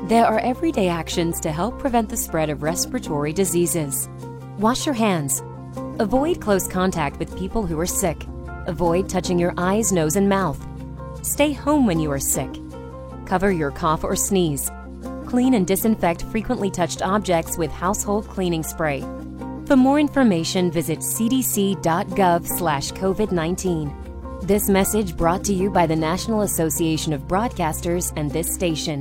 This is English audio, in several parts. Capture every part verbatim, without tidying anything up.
There are everyday actions to help prevent the spread of respiratory diseases. Wash your hands. Avoid close contact with people who are sick. Avoid touching your eyes, nose, and mouth. Stay home when you are sick. Cover your cough or sneeze. Clean and disinfect frequently touched objects with household cleaning spray. For more information, visit c d c dot gov slash covid nineteen. This message brought to you by the National Association of Broadcasters and this station.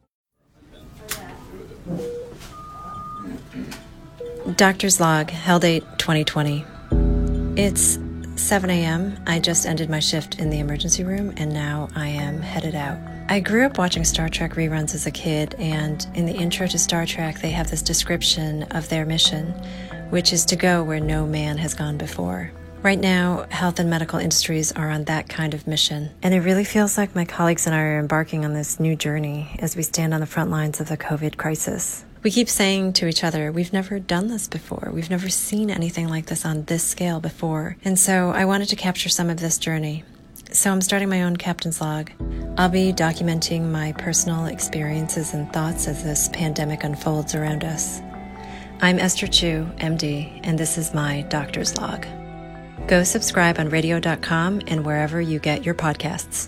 Doctor's Log, Hell Date twenty twenty. It's seven a.m. I just ended my shift in the emergency room, and now I am headed out. I grew up watching Star Trek reruns as a kid, and in the intro to Star Trek, they have this description of their mission, which is to go where no man has gone before. Right now, health and medical industries are on that kind of mission, and it really feels like my colleagues and I are embarking on this new journey as we stand on the front lines of the COVID crisis. We keep saying to each other, we've never done this before. We've never seen anything like this on this scale before. And so I wanted to capture some of this journey. So I'm starting my own Captain's Log. I'll be documenting my personal experiences and thoughts as this pandemic unfolds around us. I'm Esther Chu, M D, and this is my Doctor's Log. Go subscribe on radio dot com and wherever you get your podcasts.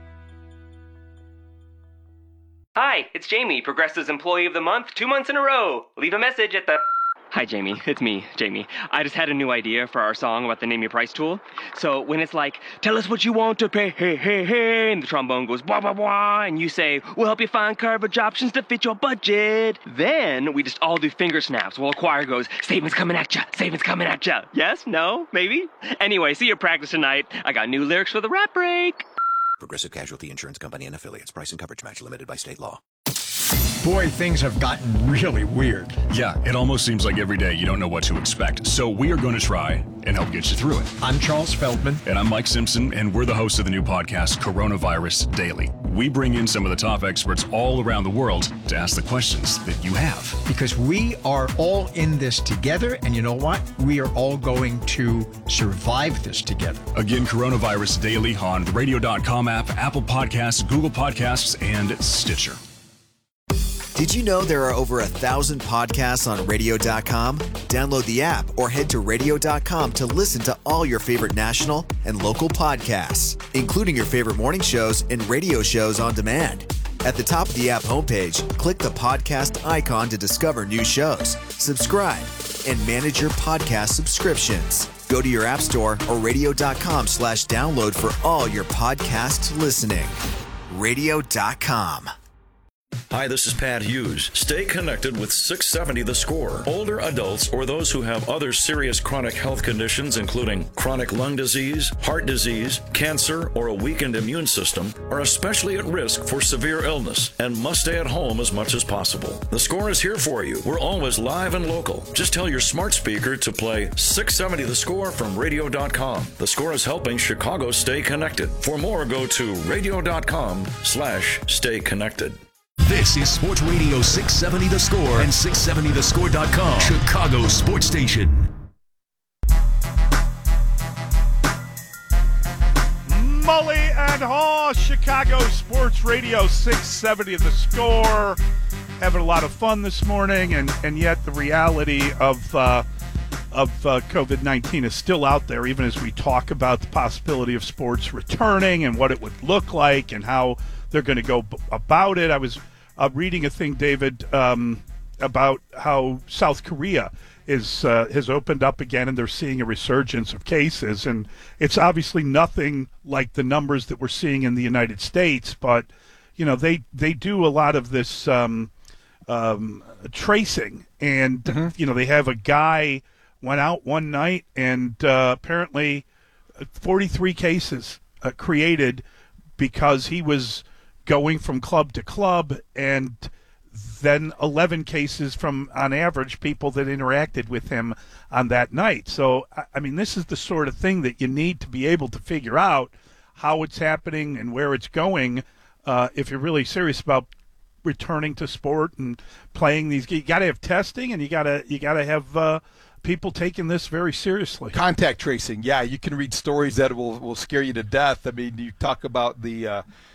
Hi, it's Jamie, Progressive's Employee of the Month, two months in a row. Leave a message at the... Hi, Jamie. It's me, Jamie. I just had a new idea for our song about the Name Your Price tool. So when it's like, tell us what you want to pay, hey, hey, hey, and the trombone goes, blah, blah, blah, and you say, we'll help you find coverage options to fit your budget. Then we just all do finger snaps while the choir goes, statements coming at ya, statements coming at ya. Yes? No? Maybe? Anyway, see your practice tonight. I got new lyrics for the rap break. Progressive Casualty Insurance Company and Affiliates. Price and coverage match limited by state law. Boy, things have gotten really weird. Yeah, it almost seems like every day you don't know what to expect. So we are going to try and help get you through it. I'm Charles Feldman. And I'm Mike Simpson, and we're the hosts of the new podcast, Coronavirus Daily. We bring in some of the top experts all around the world to ask the questions that you have. Because we are all in this together, and you know what? We are all going to survive this together. Again, Coronavirus Daily on the radio dot com app, Apple Podcasts, Google Podcasts, and Stitcher. Did you know there are over a thousand podcasts on radio dot com? Download the app or head to radio dot com to listen to all your favorite national and local podcasts, including your favorite morning shows and radio shows on demand. At the top of the app homepage, click the podcast icon to discover new shows, subscribe, and manage your podcast subscriptions. Go to your app store or radio dot com slash download for all your podcast listening. radio dot com. Hi, this is Pat Hughes. Stay connected with six seventy The Score. Older adults or those who have other serious chronic health conditions, including chronic lung disease, heart disease, cancer, or a weakened immune system, are especially at risk for severe illness and must stay at home as much as possible. The Score is here for you. We're always live and local. Just tell your smart speaker to play six seventy The Score from radio dot com. The Score is helping Chicago stay connected. For more, go to radio dot com slash stay connected. This is Sports Radio six seventy The Score and six seventy the score dot com, Chicago sports station. Mully and Haw, Chicago Sports Radio six seventy The Score. Having a lot of fun this morning, and, and yet the reality of uh, of uh, COVID nineteen is still out there, even as we talk about the possibility of sports returning and what it would look like and how they're going to go b- about it. I was uh, reading a thing, David, um, about how South Korea is uh, has opened up again, and they're seeing a resurgence of cases. And it's obviously nothing like the numbers that we're seeing in the United States, but you know they they do a lot of this um, um, tracing, and mm-hmm. you know they have a guy went out one night and uh, apparently forty-three cases uh, created because he was going from club to club, and then eleven cases from, on average, people that interacted with him on that night. So, I mean, this is the sort of thing that you need to be able to figure out how it's happening and where it's going uh, if you're really serious about returning to sport and playing these. You got to have testing, and you got to you got to have uh, people taking this very seriously. Contact tracing, yeah, you can read stories that will will scare you to death. I mean, you talk about the. Uh,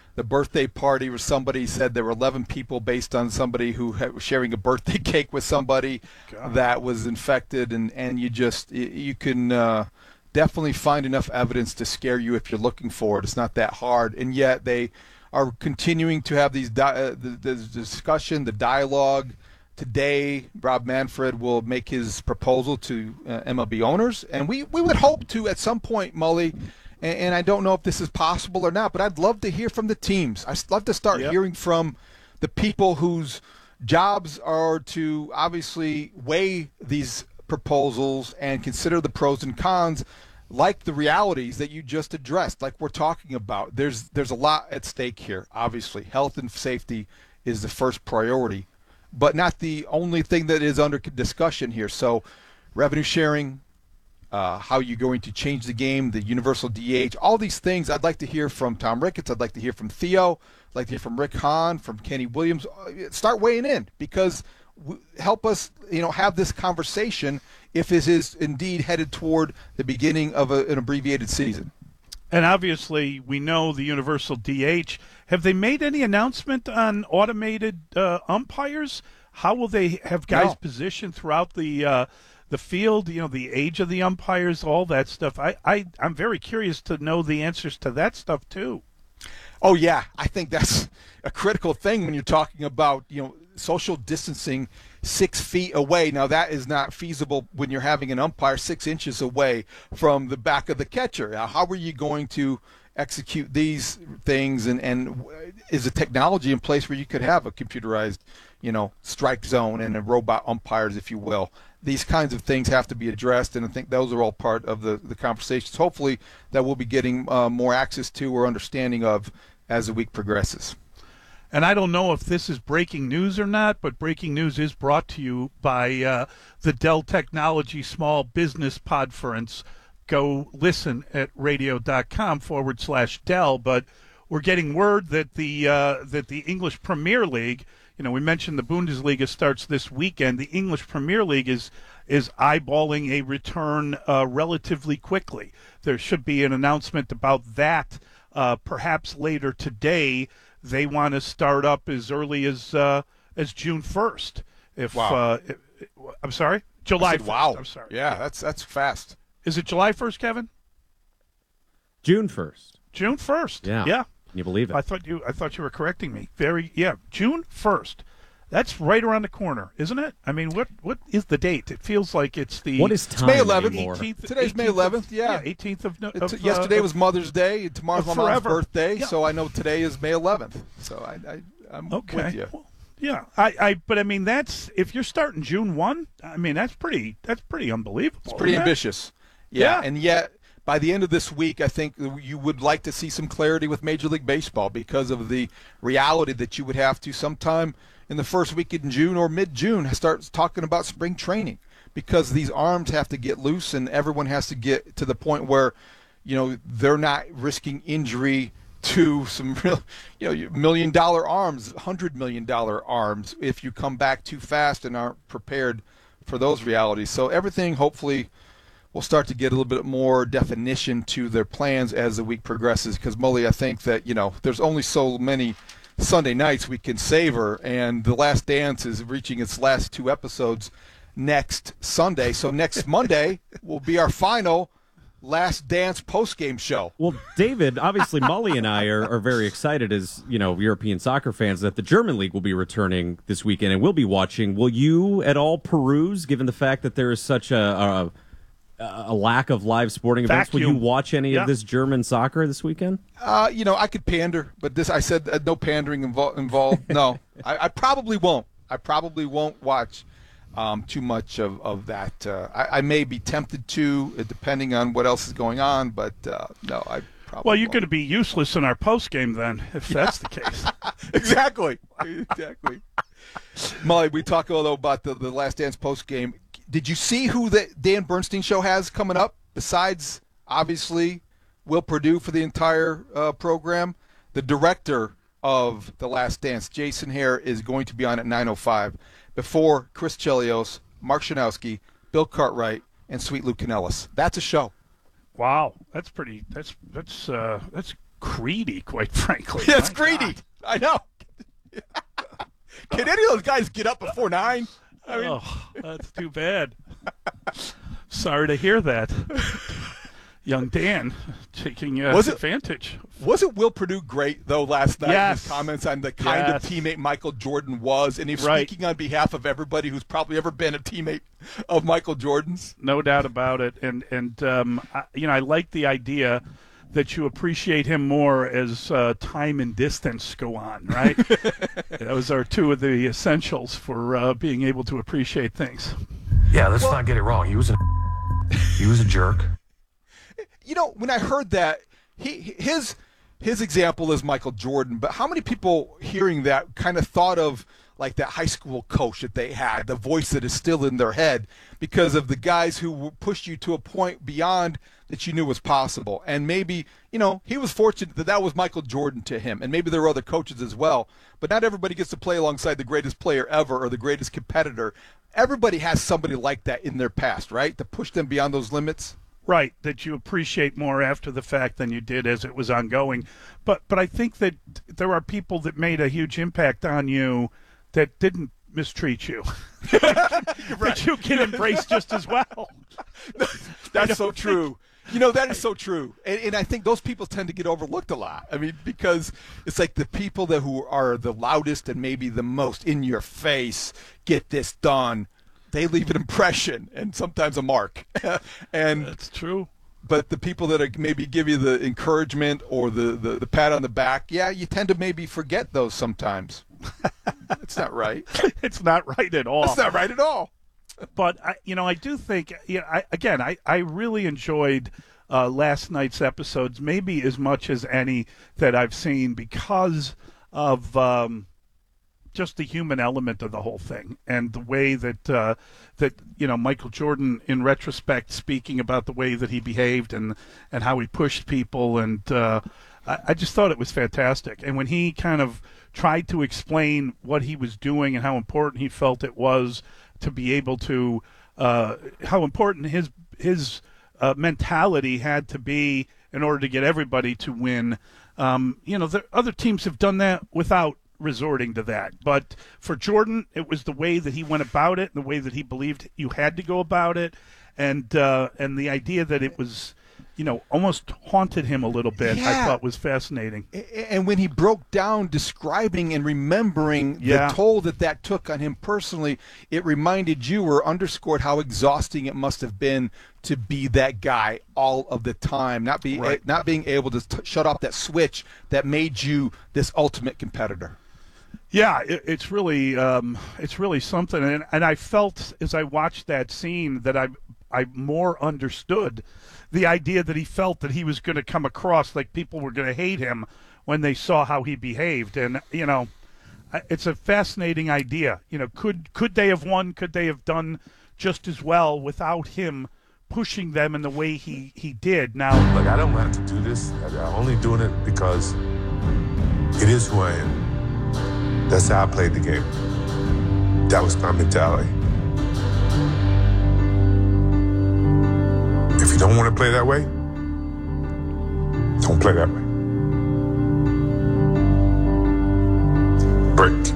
the birthday party where somebody said there were eleven people based on somebody who was sharing a birthday cake with somebody God. that was infected, and, and you just you can uh, definitely find enough evidence to scare you if you're looking for it. It's not that hard, and yet they are continuing to have these di- uh, the, the discussion, the dialogue. Today, Rob Manfred will make his proposal to uh, M L B owners, and we, we would hope to at some point, Mully, and, and I don't know if this is possible or not, but I'd love to hear from the teams. I'd love to start yep. hearing from the people whose jobs are to obviously weigh these proposals and consider the pros and cons, like the realities that you just addressed, like we're talking about. There's there's a lot at stake here, obviously. Health and safety is the first priority, but not the only thing that is under discussion here. So revenue sharing, uh, how you're going to change the game, the universal D H, all these things. I'd like to hear from Tom Ricketts. I'd like to hear from Theo. I'd like to hear from Rick Hahn, from Kenny Williams. Start weighing in, because w- help us, you know, have this conversation if this is indeed headed toward the beginning of a, an abbreviated season. And obviously, we know the universal D H. Have they made any announcement on automated uh, umpires? How will they have guys no. positioned throughout the uh, the field? You know, the age of the umpires, all that stuff. I, I I'm very curious to know the answers to that stuff too. Oh yeah, I think that's a critical thing when you're talking about, you know, social distancing six feet away. Now, that is not feasible when you're having an umpire six inches away from the back of the catcher. Now, how are you going to execute these things, and, and is a technology in place where you could have a computerized, you know, strike zone and a robot umpires, if you will? These kinds of things have to be addressed, and I think those are all part of the, the conversations, hopefully, that we'll be getting uh, more access to or understanding of as the week progresses. And I don't know if this is breaking news or not, but breaking news is brought to you by uh, the Dell Technology Small Business Podference. Go listen at radio.com forward slash Dell. But we're getting word that the uh, that the English Premier League, you know, we mentioned the Bundesliga starts this weekend. The English Premier League is is eyeballing a return uh, relatively quickly. There should be an announcement about that uh, perhaps later today. They want to start up as early as uh, as June first. If wow. uh, if, I'm sorry, July said, first. Wow. I'm sorry. Yeah, that's that's fast. Is it July first, Kevin? June first. June first. Yeah. Yeah. Can you believe it? I thought you I thought you were correcting me. Very yeah, June first. That's right around the corner, isn't it? I mean, what what is the date? It feels like it's the What is time? It's May eleventh. eighteenth, Today's May eleventh. Yeah. yeah, eighteenth of, no, of yesterday uh, was Mother's Day. And tomorrow's my mom's forever. birthday, yeah. so I know today is May eleventh. So I, I I'm okay. with you. Well, yeah, I, I but I mean that's if you're starting June first, I mean that's pretty that's pretty unbelievable. It's pretty ambitious. Yeah. yeah, and yet by the end of this week, I think you would like to see some clarity with Major League Baseball because of the reality that you would have to sometime in the first week in June or mid-June start talking about spring training, because these arms have to get loose and everyone has to get to the point where, you know, they're not risking injury to some real, you know, million dollar arms, hundred million dollar arms if you come back too fast and aren't prepared for those realities. So everything hopefully will start to get a little bit more definition to their plans as the week progresses, because Mully, I think that, you know, there's only so many Sunday nights we can savor, and The Last Dance is reaching its last two episodes next Sunday. So next Monday will be our final Last Dance post-game show. Well, David, obviously Mully and I are, are very excited as, you know, European soccer fans that the German League will be returning this weekend and we'll be watching. Will you at all peruse, given the fact that there is such a, a a lack of live sporting events? Vacuum. Will you watch any yeah. of this German soccer this weekend? Uh, you know, I could pander, but this I said uh, no pandering invo- involved. No, I, I probably won't. I probably won't watch um, too much of, of that. Uh, I, I may be tempted to, uh, depending on what else is going on, but uh, no, I probably Well, you're won't. going to be useless in our post game then, if that's the case. Exactly. Exactly. Molly, we talked a little about the, the Last Dance post game. Did you see who the Dan Bernstein show has coming up besides, obviously, Will Perdue for the entire uh, program? The director of The Last Dance, Jason Hare, is going to be on at nine oh five before Chris Chelios, Mark Shanowski, Bill Cartwright, and Sweet Lou Canellis. That's a show. Wow, that's pretty. That's that's uh, that's Creedy, quite frankly. Yeah, it's My greedy. God. I know. Can any of those guys get up before nine? I mean, oh, that's too bad. Sorry to hear that. Young Dan taking uh, Was it- advantage. wasn't Will Perdue great, though, last night? Yes. His comments on the kind Yes. of teammate Michael Jordan was, and he's Right. speaking on behalf of everybody who's probably ever been a teammate of Michael Jordan's. No doubt about it. And, and um, I, you know, I like the idea that you appreciate him more as uh, time and distance go on, right? Those are two of the essentials for uh, being able to appreciate things. Yeah, let's not get it wrong. He was a he was a jerk. You know, when I heard that, he his his example is Michael Jordan, but how many people hearing that kind of thought of like that high school coach that they had, the voice that is still in their head because of the guys who pushed you to a point beyond that you knew was possible. And maybe, you know, he was fortunate that that was Michael Jordan to him, and maybe there were other coaches as well, but not everybody gets to play alongside the greatest player ever or the greatest competitor. Everybody has somebody like that in their past, right, to push them beyond those limits. Right, that you appreciate more after the fact than you did as it was ongoing. But but I think that there are people that made a huge impact on you that didn't mistreat you. That you can embrace just as well. That's so true. You know, that is so true. And, and I think those people tend to get overlooked a lot. I mean, because it's like the people that who are the loudest and maybe the most in your face, get this done, they leave an impression and sometimes a mark. And that's true. But the people that are maybe give you the encouragement or the, the, the pat on the back, yeah, you tend to maybe forget those sometimes. It's not right. It's not right at all. It's not right at all. But, I, you know, I do think, you know, I, again, I, I really enjoyed uh, last night's episodes, maybe as much as any that I've seen because of um, just the human element of the whole thing and the way that, uh, that you know, Michael Jordan, in retrospect, speaking about the way that he behaved and, and how he pushed people. And uh, I, I just thought it was fantastic. And when he kind of tried to explain what he was doing and how important he felt it was to be able to, uh, how important his his uh, mentality had to be in order to get everybody to win. Um, you know, the other teams have done that without resorting to that. But for Jordan, it was the way that he went about it and the way that he believed you had to go about it. And, uh, and the idea that it was, you know, almost haunted him a little bit, Yeah. I thought was fascinating. And when he broke down describing and remembering Yeah. the toll that that took on him personally, it reminded you or underscored how exhausting it must have been to be that guy all of the time, not be Right. not being able to t- shut off that switch that made you this ultimate competitor. Yeah, it, it's really um, it's really something, and and I felt as I watched that scene that I I more understood the idea that he felt that he was going to come across like people were going to hate him when they saw how he behaved, and you know, I- it's a fascinating idea. You know, could could they have won? Could they have done just as well without him pushing them in the way he he did? Now, Look, I don't have to do this. I'm only doing it because it is who I am. That's how I played the game. That was my mentality. If you don't want to play that way, don't play that way. Break.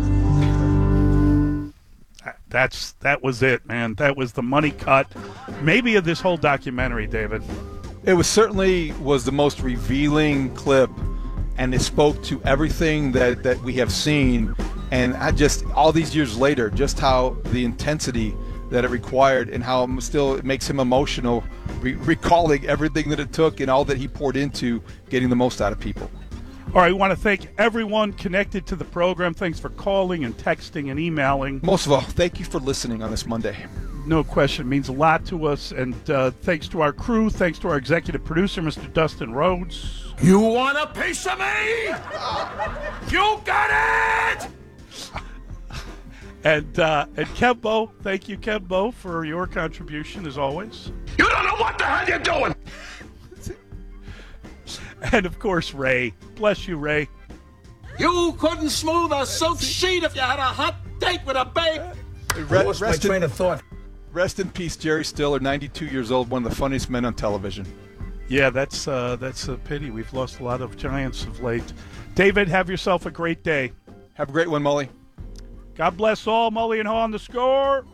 that's that was it, man. That was the money cut, maybe of this whole documentary, David. It was certainly was the most revealing clip, and it spoke to everything that, that we have seen. And I just, all these years later, just how the intensity that it required and how it still it makes him emotional, re- recalling everything that it took and all that he poured into getting the most out of people. All right, we want to thank everyone connected to the program. Thanks for calling and texting and emailing. Most of all, thank you for listening on this Monday. No question. It means a lot to us. And uh, thanks to our crew. Thanks to our executive producer, Mister Dustin Rhodes. You want a piece of me? You got it! And, uh, and Kembo. Thank you, Kembo, for your contribution, as always. You don't know what the hell you're doing! And, of course, Ray. Bless you, Ray. You couldn't smooth a silk sheet if you had a hot date with a babe. Re- Lost my rest in- train of thought. Rest in peace, Jerry Stiller, ninety-two years old, one of the funniest men on television. Yeah, that's uh, that's a pity. We've lost a lot of Giants of late. David, have yourself a great day. Have a great one, Mully. God bless all. Mully and Haw on the Score.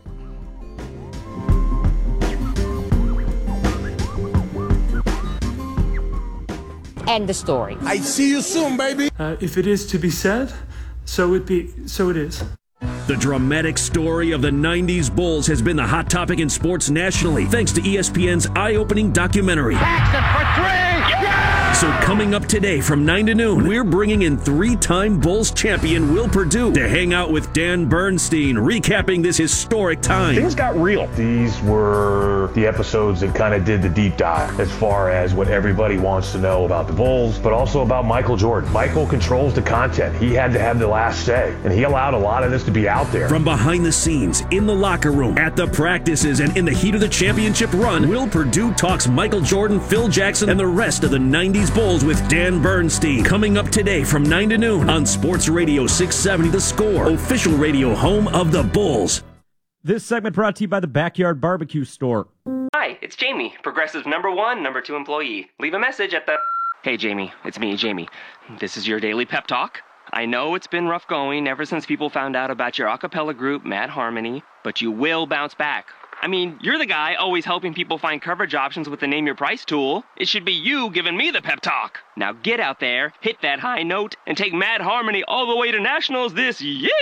End the story. I see you soon, baby. Uh, if it is to be said, so it be. So it is. The dramatic story of the nineties Bulls has been the hot topic in sports nationally, thanks to E S P N's eye-opening documentary. Action for three! Yeah! So coming up today from nine to noon, we're bringing in three-time Bulls champion Will Perdue to hang out with Dan Bernstein, recapping this historic time. Things got real. These were the episodes that kind of did the deep dive as far as what everybody wants to know about the Bulls, but also about Michael Jordan. Michael controls the content. He had to have the last say, and he allowed a lot of this to be out there. From behind the scenes, in the locker room, at the practices, and in the heat of the championship run, Will Perdue talks Michael Jordan, Phil Jackson, and the rest of the nineties Bulls with Dan Bernstein. Coming up today from nine to noon on Sports Radio six seventy The Score, official radio home of the Bulls. This segment brought to you by the Backyard Barbecue Store. Hi, it's Jamie, Progressive number one, number two employee. Leave a message at the... Hey, Jamie, it's me, Jamie. This is your daily pep talk. I know it's been rough going ever since people found out about your a cappella group, Mad Harmony, but you will bounce back. I mean, you're the guy always helping people find coverage options with the Name Your Price tool. It should be you giving me the pep talk. Now get out there, hit that high note, and take Mad Harmony all the way to nationals this year!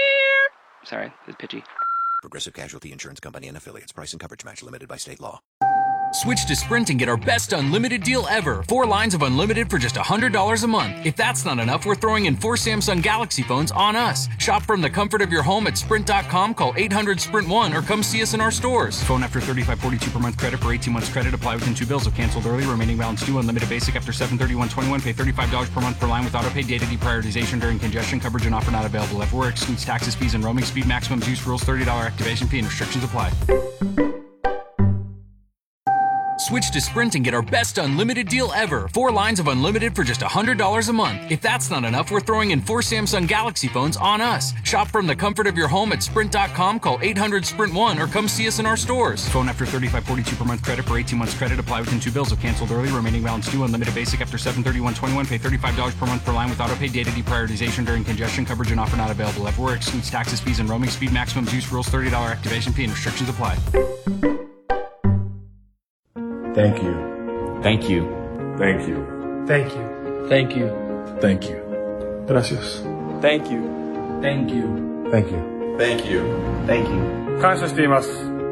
Sorry, it's pitchy. Progressive Casualty Insurance Company and Affiliates. Price and coverage match limited by state law. Switch to Sprint and get our best unlimited deal ever. Four lines of unlimited for just one hundred dollars a month. If that's not enough, we're throwing in four Samsung Galaxy phones on us. Shop from the comfort of your home at sprint dot com, call eight hundred sprint one, or come see us in our stores. Phone after thirty-five forty-two per month credit for eighteen months credit. Apply within two bills. If canceled early, remaining balance due. Unlimited basic after seven thirty-one twenty-one. Pay thirty-five dollars per month per line with autopay. Data deprioritization during congestion. Coverage and offer not available. Everywhere excludes taxes, fees, and roaming. Speed maximums, use rules, thirty dollars activation fee, and restrictions apply. Switch to Sprint and get our best unlimited deal ever. Four lines of unlimited for just one hundred dollars a month. If that's not enough, we're throwing in four Samsung Galaxy phones on us. Shop from the comfort of your home at sprint dot com, call eight hundred sprint one, or come see us in our stores. Phone after thirty-five forty-two per month credit for eighteen months credit. Apply within two bills. If canceled early, remaining balance due. Unlimited basic after seven thirty-one twenty-one. Pay thirty-five dollars per month per line with autopay. Data deprioritization during congestion. Coverage and offer not available. Everywhere excludes taxes, fees, and roaming. Speed maximums, use rules, thirty dollars activation fee, and restrictions apply. Thank you. Thank you. Thank you. Thank you. Thank you. Thank you. Gracias. Thank you. Thank you. Thank you. Thank you. Thank you. 感謝しています。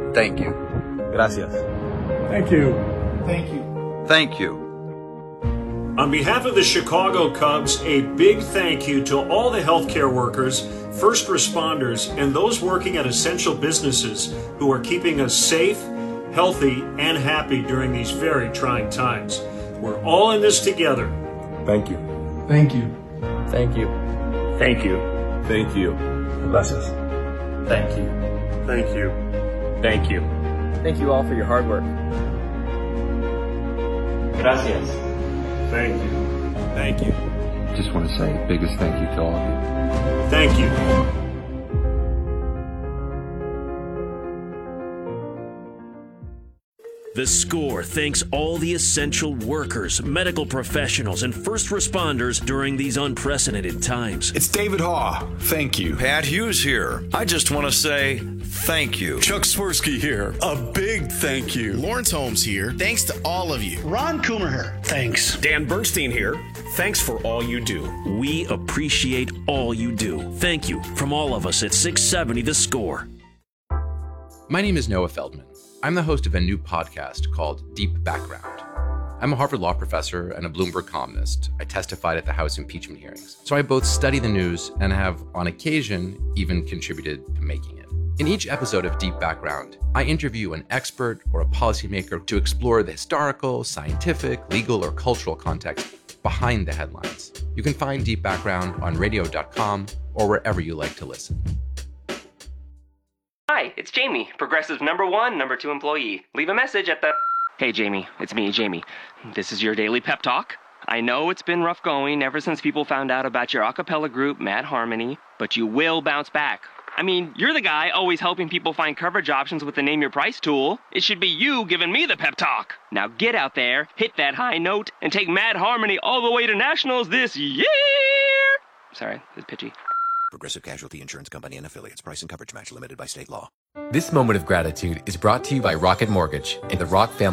Thank you. Gracias. Thank you. Thank you. Thank you. On behalf of the Chicago Cubs, a big thank you to all the healthcare workers, first responders, and those working at essential businesses who are keeping us safe, healthy, and happy during these very trying times. We're all in this together. Thank you. Thank you. Thank you. Thank you. Thank you. Gracias. Thank you. Thank you. Thank you. Thank you all for your hard work. Gracias. Thank you. Thank you. Just want to say the biggest thank you to all of you. Thank you. The Score thanks all the essential workers, medical professionals, and first responders during these unprecedented times. It's David Haw. Thank you. Pat Hughes here. I just want to say thank you. Chuck Swirsky here. A big thank you. Lawrence Holmes here. Thanks to all of you. Ron Coomer here. Thanks. Dan Bernstein here. Thanks for all you do. We appreciate all you do. Thank you from all of us at six seventy The Score. My name is Noah Feldman. I'm the host of a new podcast called Deep Background. I'm a Harvard Law professor and a Bloomberg columnist. I testified at the House impeachment hearings. So I both study the news and have, on occasion, even contributed to making it. In each episode of Deep Background, I interview an expert or a policymaker to explore the historical, scientific, legal, or cultural context behind the headlines. You can find Deep Background on radio dot com or wherever you like to listen. Hi, it's Jamie, Progressive number one, number two employee. Leave a message at the... Hey, Jamie, it's me, Jamie. This is your daily pep talk. I know it's been rough going ever since people found out about your a cappella group, Mad Harmony, but you will bounce back. I mean, you're the guy always helping people find coverage options with the Name Your Price tool. It should be you giving me the pep talk. Now get out there, hit that high note, and take Mad Harmony all the way to nationals this year! Sorry, it's pitchy. Progressive Casualty Insurance Company and Affiliates. Price and coverage match limited by state law. This moment of gratitude is brought to you by Rocket Mortgage and the Rock Family